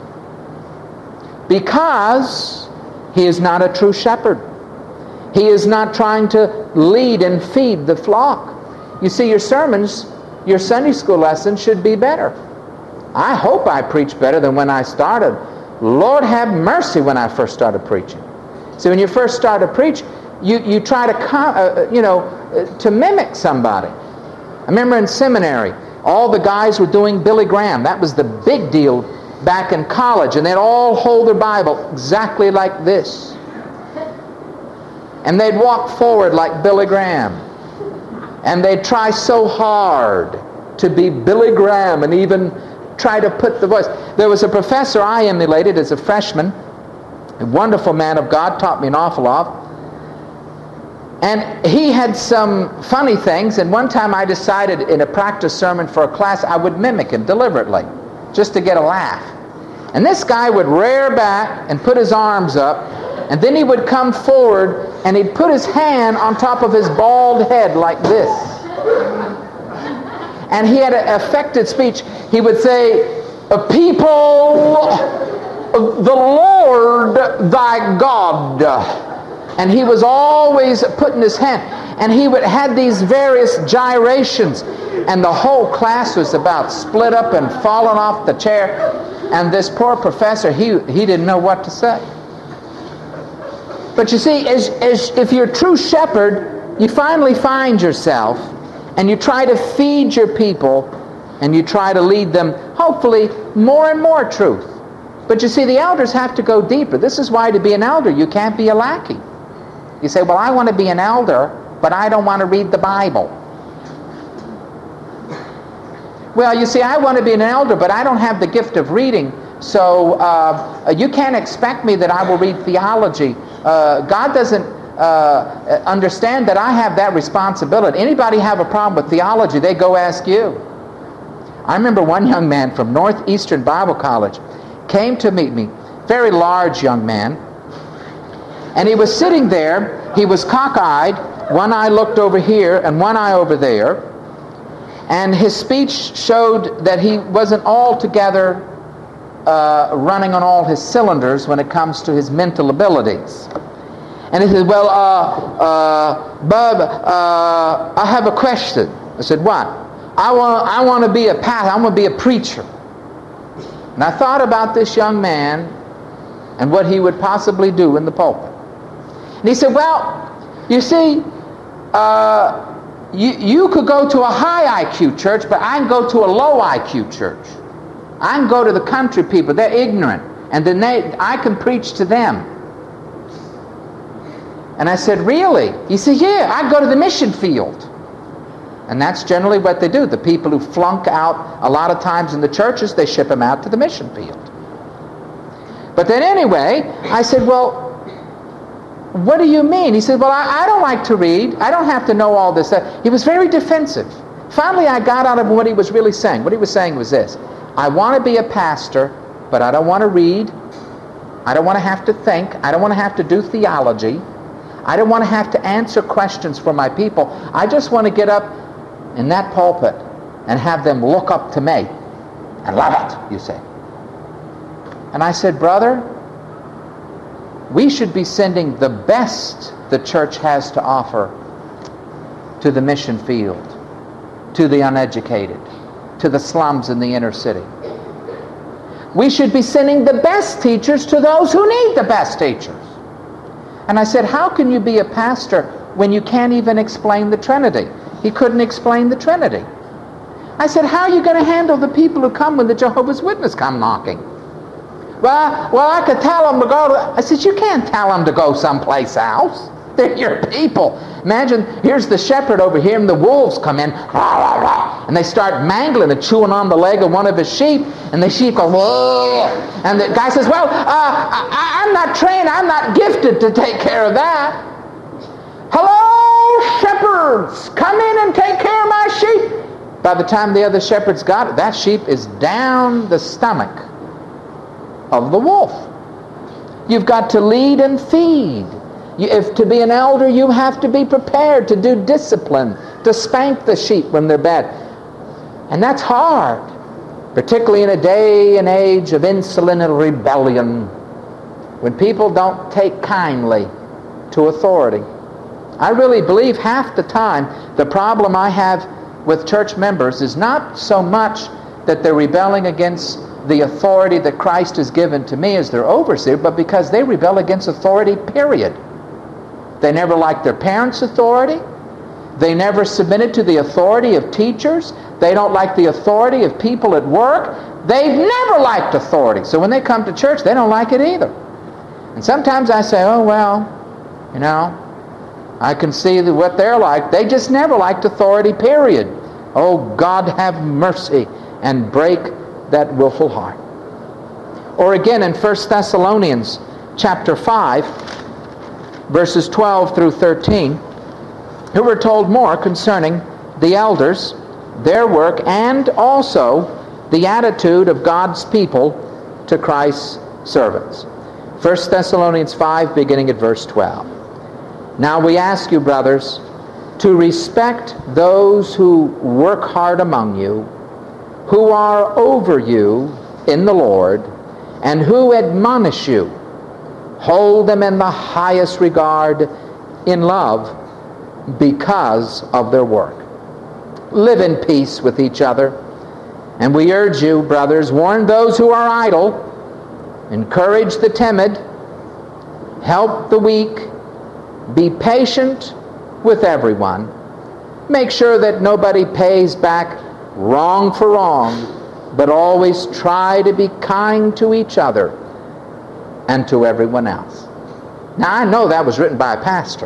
Because he is not a true shepherd. He is not trying to lead and feed the flock. You see, your sermons, your Sunday school lessons should be better. I hope I preach better than when I started. Lord have mercy when I first started preaching. See, when you first start to preach, you, you try to, uh, you know, uh, to mimic somebody. I remember in seminary, all the guys were doing Billy Graham. That was the big deal back in college. And they'd all hold their Bible exactly like this. And they'd walk forward like Billy Graham. And they'd try so hard to be Billy Graham and even try to put the voice. There was a professor I emulated as a freshman, a wonderful man of God, taught me an awful lot. And he had some funny things, and one time I decided in a practice sermon for a class I would mimic him deliberately, just to get a laugh. And this guy would rear back and put his arms up, and then he would come forward and he'd put his hand on top of his bald head like this. And he had an affected speech. He would say, "People, the Lord thy God." And he was always putting his hand. And he would had these various gyrations. And the whole class was about split up and falling off the chair. And this poor professor, he, he didn't know what to say. But you see, as, as if you're a true shepherd, you finally find yourself and you try to feed your people and you try to lead them, hopefully, more and more truth. But you see, the elders have to go deeper. This is why to be an elder, you can't be a lackey. You say, well, I want to be an elder, but I don't want to read the Bible. Well, you see, I want to be an elder, but I don't have the gift of reading, so uh, you can't expect me that I will read theology. Uh, God doesn't uh, understand that I have that responsibility. Anybody have a problem with theology, they go ask you. I remember one young man from Northeastern Bible College came to meet me, very large young man, and he was sitting there. He was cockeyed. One eye looked over here and one eye over there. And his speech showed that he wasn't altogether uh, running on all his cylinders when it comes to his mental abilities. And he said, well, uh, uh, Bub, uh, I have a question. I said, what? I want, I want to be a pastor. I want to be a preacher. And I thought about this young man and what he would possibly do in the pulpit. And he said, well, you see, uh, you, you could go to a high I Q church, but I can go to a low I Q church. I can go to the country people. They're ignorant. And then they, I can preach to them. And I said, really? He said, yeah, I go to the mission field. And that's generally what they do. The people who flunk out a lot of times in the churches, they ship them out to the mission field. But then anyway, I said, well, what do you mean? He said, well, I, I don't like to read. I don't have to know all this. He was very defensive. Finally, I got out of what he was really saying. What he was saying was this: I want to be a pastor, but I don't want to read. I don't want to have to think. I don't want to have to do theology. I don't want to have to answer questions for my people. I just want to get up in that pulpit and have them look up to me and love it, you say. And I said, brother, we should be sending the best the church has to offer to the mission field, to the uneducated, to the slums in the inner city. We should be sending the best teachers to those who need the best teachers. And I said, how can you be a pastor when you can't even explain the Trinity? He couldn't explain the Trinity. I said, how are you going to handle the people who come when the Jehovah's Witnesses come knocking? Well, well, I could tell them to go to... I said, you can't tell them to go someplace else. They're your people. Imagine, here's the shepherd over here, and the wolves come in, rah, rah, rah, and they start mangling and chewing on the leg of one of his sheep, and the sheep go, whoa. And the guy says, well, uh, I, I'm not trained, I'm not gifted to take care of that. Hello, shepherds, come in and take care of my sheep. By the time the other shepherds got it, that sheep is down the stomach of the wolf. You've got to lead and feed. You, if to be an elder, you have to be prepared to do discipline, to spank the sheep when they're bad. And that's hard, particularly in a day and age of insolent and rebellion, when people don't take kindly to authority. I really believe half the time the problem I have with church members is not so much that they're rebelling against the authority that Christ has given to me as their overseer, but because they rebel against authority, period. They never liked their parents' authority. They never submitted to the authority of teachers. They don't like the authority of people at work. They've never liked authority. So when they come to church, they don't like it either. And sometimes I say, oh, well, you know, I can see that what they're like. They just never liked authority, period. Oh, God have mercy and break that willful heart. Or again in First Thessalonians chapter five, verses twelve through thirteen, here we're told more concerning the elders, their work, and also the attitude of God's people to Christ's servants. First Thessalonians five, beginning at verse twelve. Now we ask you, brothers, to respect those who work hard among you, who are over you in the Lord, and who admonish you. Hold them in the highest regard in love because of their work. Live in peace with each other. And we urge you, brothers, warn those who are idle, encourage the timid, help the weak, be patient with everyone. Make sure that nobody pays back wrong for wrong, but always try to be kind to each other and to everyone else. Now, I know that was written by a pastor.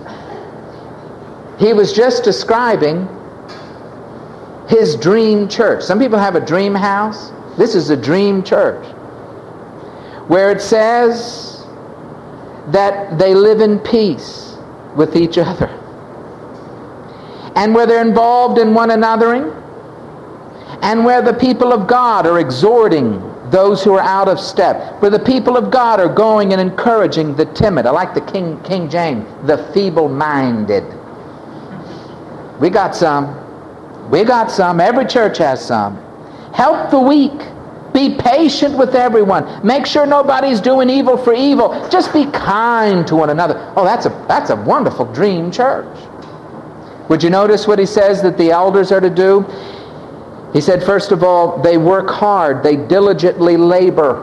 He was just describing his dream church. Some people have a dream house. This is a dream church, where it says that they live in peace with each other, and where they're involved in one anothering, and where the people of God are exhorting those who are out of step, where the people of God are going and encouraging the timid. I like the King, King James, the feeble-minded. We got some. We got some. Every church has some. Help the weak. Be patient with everyone. Make sure nobody's doing evil for evil. Just be kind to one another. Oh, that's a, that's a wonderful dream church. Would you notice what he says that the elders are to do? He said, first of all, they work hard. They diligently labor.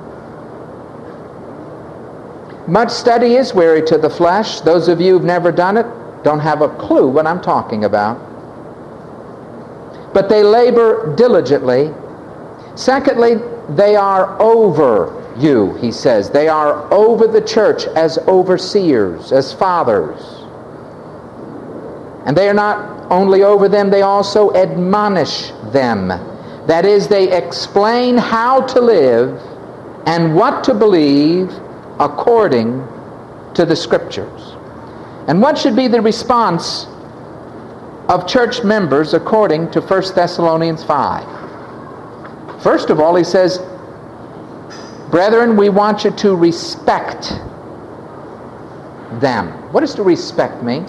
Much study is weary to the flesh. Those of you who've never done it don't have a clue what I'm talking about. But they labor diligently. Secondly, they are over you, he says. They are over the church as overseers, as fathers. And they are not only over them, they also admonish them. That is, they explain how to live and what to believe according to the Scriptures. And what should be the response of church members according to First Thessalonians five? First of all, he says, brethren, we want you to respect them. What does to respect mean?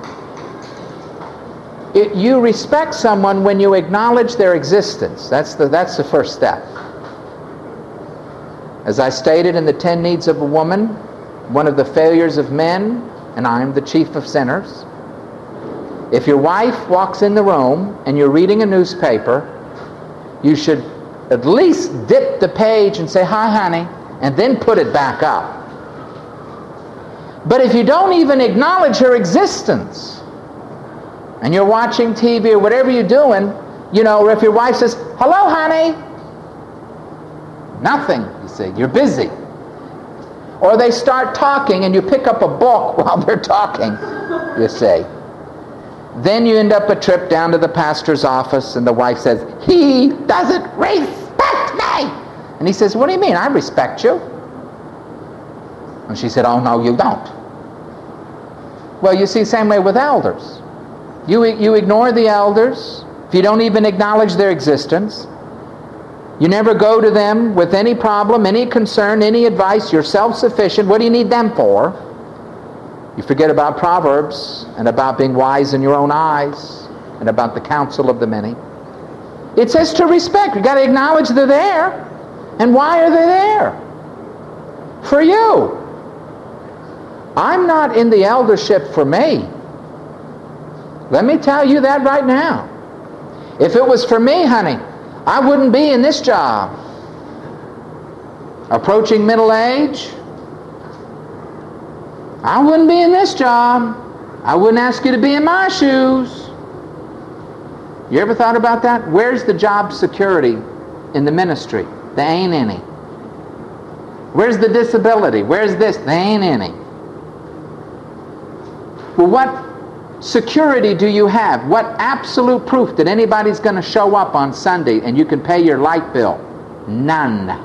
It, you respect someone when you acknowledge their existence. That's the, that's the first step. As I stated in the Ten Needs of a Woman, one of the failures of men, and I am the chief of sinners, if your wife walks in the room and you're reading a newspaper, you should at least dip the page and say, "Hi, honey," and then put it back up. But if you don't even acknowledge her existence, and you're watching T V or whatever you're doing, you know, or if your wife says, "Hello, honey," nothing, you see, you're busy. Or they start talking and you pick up a book while they're talking, you see. Then you end up a trip down to the pastor's office and the wife says, "He doesn't respect me." And he says, "What do you mean? I respect you." And she said, "Oh, no, you don't." Well, you see, same way with elders. You, you ignore the elders. If you don't even acknowledge their existence, you never go to them with any problem, any concern, any advice. You're self-sufficient. What do you need them for? You forget about Proverbs and about being wise in your own eyes and about the counsel of the many. It says to respect. You've got to acknowledge they're there. And why are they there? For you. I'm not in the eldership for me. Let me tell you that right now. If it was for me, honey, I wouldn't be in this job. Approaching middle age, I wouldn't be in this job. I wouldn't ask you to be in my shoes. You ever thought about that? Where's the job security in the ministry? There ain't any. Where's the disability? Where's this? There ain't any. Well, what security do you have? What absolute proof that anybody's going to show up on Sunday and you can pay your light bill? None.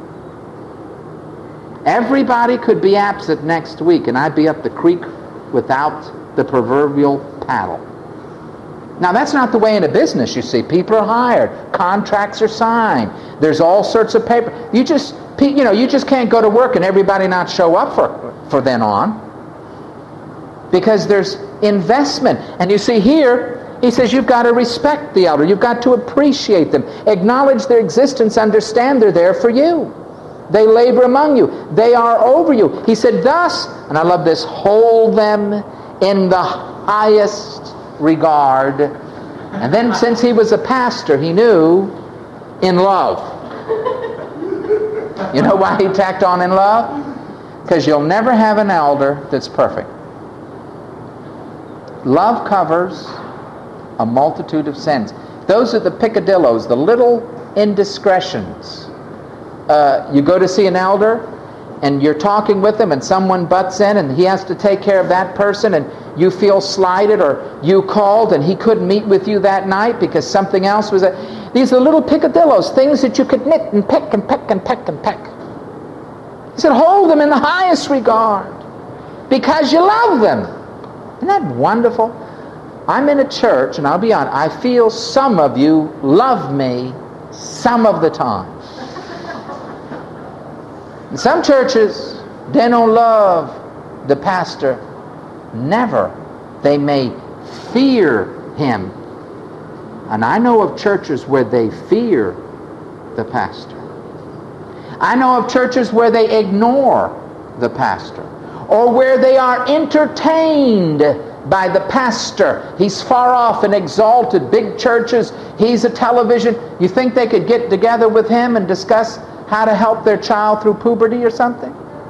Everybody could be absent next week and I'd be up the creek without the proverbial paddle. Now, that's not the way in a business, you see. People are hired. Contracts are signed. There's all sorts of paper. You just, you know, you just can't go to work and everybody not show up for, for then on. Because there's investment. And you see here, he says you've got to respect the elder. You've got to appreciate them. Acknowledge their existence. Understand they're there for you. They labor among you. They are over you. He said, thus, and I love this, hold them in the highest regard. And then since he was a pastor, he knew in love. You know why he tacked on in love? Because you'll never have an elder that's perfect. Love covers a multitude of sins. Those are the picadillos, the little indiscretions. Uh, you go to see an elder and you're talking with him and someone butts in and he has to take care of that person and you feel slighted, or you called and he couldn't meet with you that night because something else was... A, these are little picadillos, things that you could nit and peck and peck and peck and peck. He said, hold them in the highest regard because you love them. Isn't that wonderful? I'm in a church, and I'll be honest, I feel some of you love me some of the time. In some churches, they don't love the pastor. Never. They may fear him. And I know of churches where they fear the pastor. I know of churches where they ignore the pastor, or where they are entertained by the pastor. He's far off and exalted. Big churches, he's a television. You think they could get together with him and discuss how to help their child through puberty or something?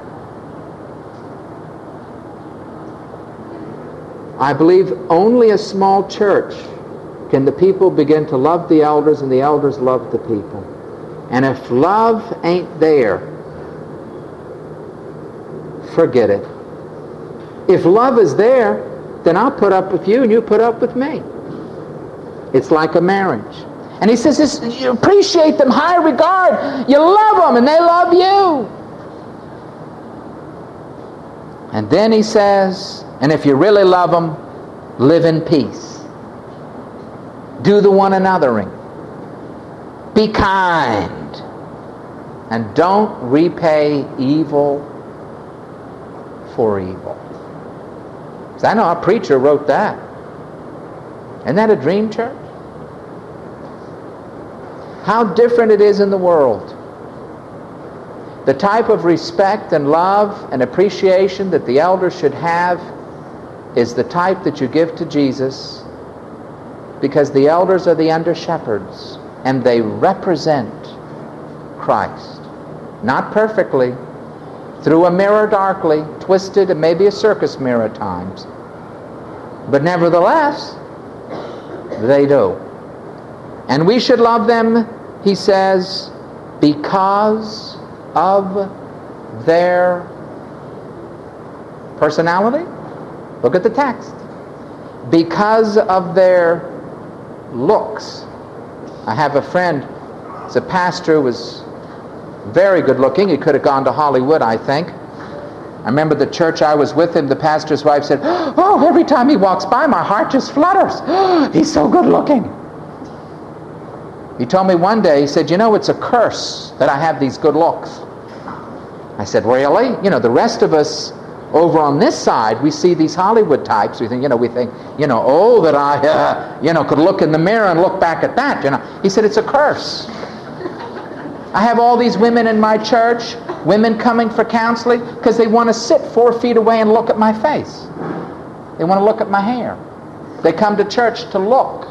I believe only a small church can the people begin to love the elders and the elders love the people. And if love ain't there, forget it. If love is there, then I'll put up with you and you put up with me. It's like a marriage. And he says, this, you appreciate them, high regard. You love them and they love you. And then he says, and if you really love them, live in peace. Do the one anothering. Be kind. And don't repay evil for evil. So I know a preacher wrote that. Isn't that a dream, church? How different it is in the world. The type of respect and love and appreciation that the elders should have is the type that you give to Jesus, because the elders are the under-shepherds and they represent Christ. Not perfectly, through a mirror darkly, twisted and maybe a circus mirror at times, but nevertheless, they do. And we should love them, he says, because of their personality. Look at the text. Because of their looks. I have a friend, he's a pastor who was very good looking. He could have gone to Hollywood, I think. I remember the church I was with him, the pastor's wife said, "Oh, every time he walks by, my heart just flutters. He's so good looking." He told me one day, he said, "You know, it's a curse that I have these good looks." I said, "Really?" You know, the rest of us over on this side, we see these Hollywood types. We think, you know, we think, you know, oh, that I, uh, you know, could look in the mirror and look back at that. You know, he said, "It's a curse. I have all these women in my church, women coming for counseling, because they want to sit four feet away and look at my face. They want to look at my hair. They come to church to look."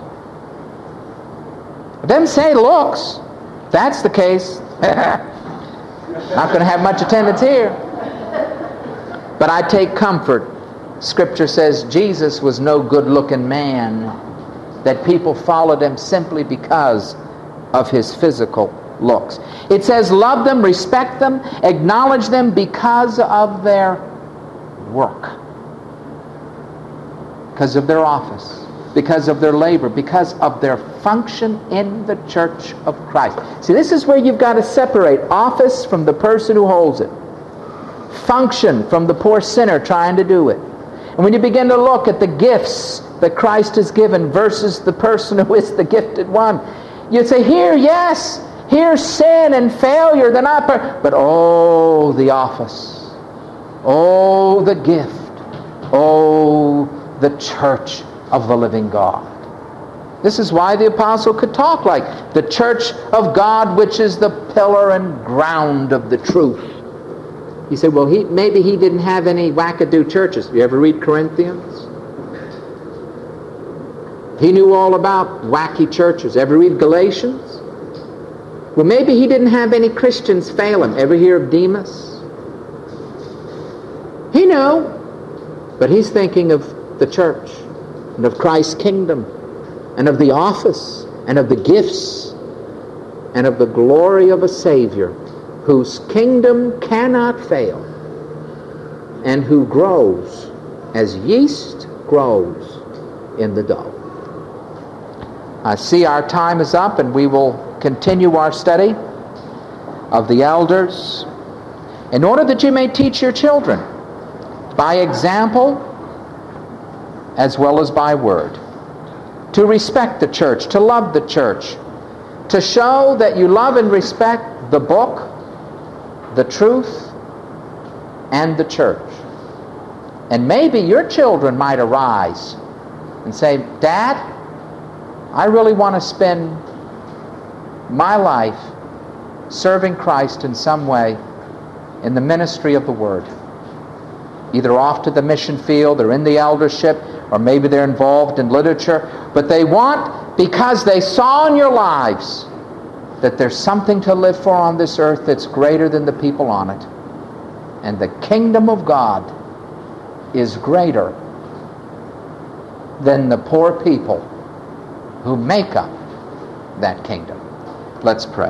It doesn't say looks. If that's the case, not going to have much attendance here. But I take comfort. Scripture says Jesus was no good-looking man, that people followed him simply because of his physical looks. It says love them, respect them, acknowledge them because of their work, because of their office, because of their labor, because of their function in the church of Christ. See, this is where you've got to separate office from the person who holds it, function from the poor sinner trying to do it. And when you begin to look at the gifts that Christ has given versus the person who is the gifted one, you'd say, here, yes, here's sin and failure, they're not per- but oh, the office, oh, the gift, oh, the church of the living God. This is why the apostle could talk like the church of God, which is the pillar and ground of the truth. He said, well, he, maybe he didn't have any wackadoo churches. You ever read Corinthians? He knew all about wacky churches. Ever read Galatians? Well, maybe he didn't have any Christians fail him. Ever hear of Demas? He knew, but he's thinking of the church and of Christ's kingdom and of the office and of the gifts and of the glory of a Savior whose kingdom cannot fail and who grows as yeast grows in the dough. I see our time is up, and we will continue our study of the elders in order that you may teach your children by example as well as by word, to respect the church, to love the church, to show that you love and respect the book, the truth, and the church. And maybe your children might arise and say, Dad, I really want to spend my life serving Christ in some way in the ministry of the Word. Either off to the mission field or in the eldership, or maybe they're involved in literature, but they want, because they saw in your lives that there's something to live for on this earth that's greater than the people on it. And the kingdom of God is greater than the poor people who make up that kingdom. Let's pray.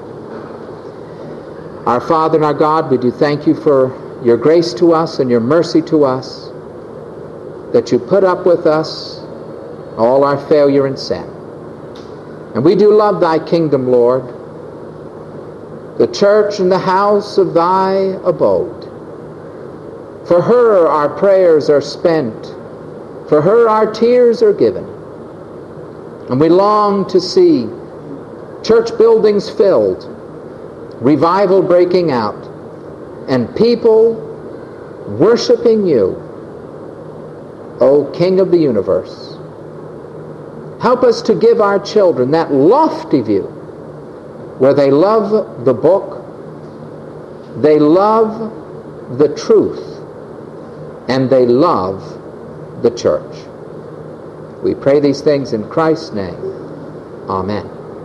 Our Father and our God, we do thank you for your grace to us and your mercy to us, that you put up with us all our failure and sin. And we do love thy kingdom, Lord, the church and the house of thy abode. For her our prayers are spent, for her our tears are given. And we long to see church buildings filled, revival breaking out, and people worshiping you, O King of the universe. Help us to give our children that lofty view where they love the book, They love the truth, and they love the church. We pray these things in Christ's name. Amen.